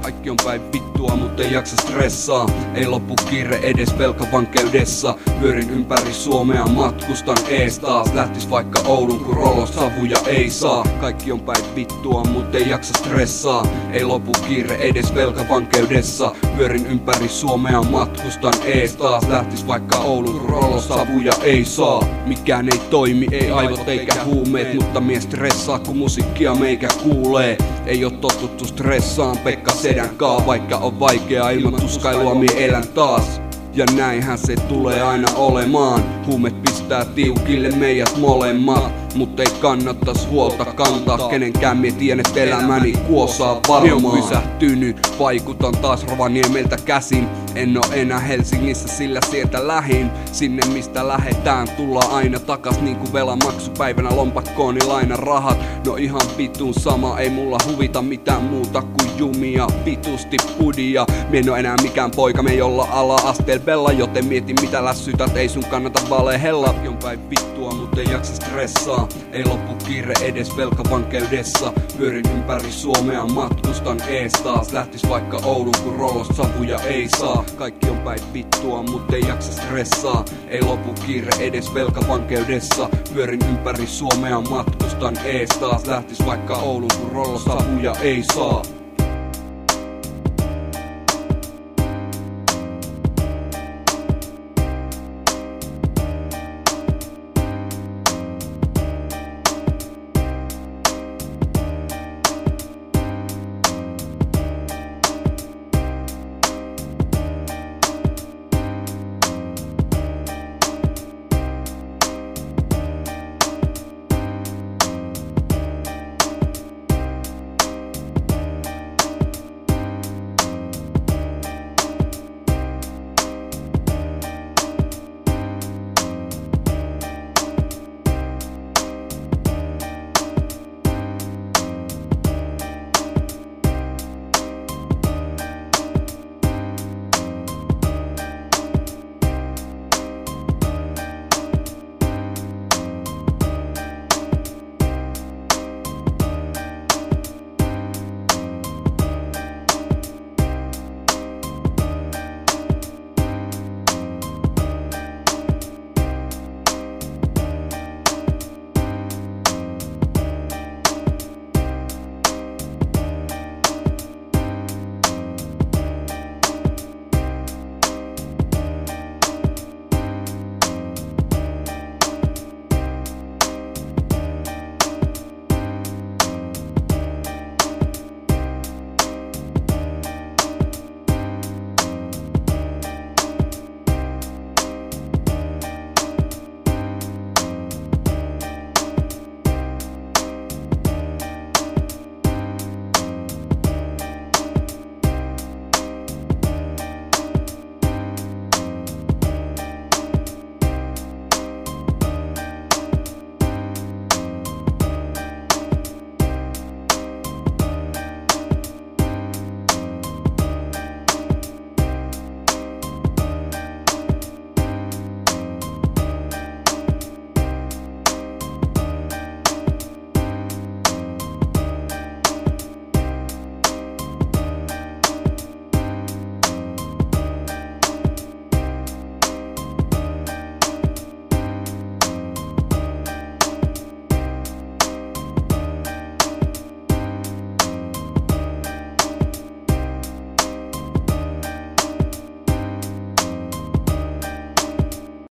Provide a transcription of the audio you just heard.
Kaikki on päin vittua, mut ei jaksa stressaa. Ei loppu kiire edes velkavankeudessa. Pyörin ympäri Suomea, matkustan ees taas. Lähtis vaikka Oulun, kun Rollos savuja ei saa. Kaikki on päin vittua, mut ei jaksa stressaa. Ei loppu kiire edes velkavankeudessa. Pyörin ympäri Suomea, matkustan ees taas. Lähtis vaikka Oulun, kun Rollos savuja ei saa. Mikään ei toimi, ei aivot eikä huumeet, mutta mies stressaa, kun musiikkia meikä kuulee. Ei oo totuttu stressaan Pekka Sedän kaa, vaikka on vaikeaa ilman tuskailua mie elän taas. Ja näinhän se tulee aina olemaan. Huumet pistää tiukille meidät molemmat, mut ei kannattais huolta kantaa kenenkään. Mie tien, et elämäni kuosaa varmaan. Mie on pysähtynyt, vaikutan taas Rovaniemeltä käsin. En oo enää Helsingissä, sillä sieltä lähin. Sinne mistä lähetään, tullaan aina takas. Niinku velan maksupäivänä lompakkooni lainarahat. No ihan vitun sama, ei mulla huvita mitään muuta kuin jumia, vitusti pudia. Mie en oo enää mikään poika, me jolla ala-astel bella, joten mieti mitä lässytät, ei sun kannata valehella. On päin vittua, mut ei jaksa stressaa. Ei loppu kiire edes velkavankeudessa. Pyörin ympäri Suomea, matkustan ees taas. Lähtis vaikka Oulun, kun Rollos savuja ei saa. Kaikki on päin vittua, mut ei jaksa stressaa. Ei loppu kiire edes velkavankeudessa. Pyörin ympäri Suomea, matkustan ees taas. Lähtis vaikka Oulun, kun Rollos savuja ei saa.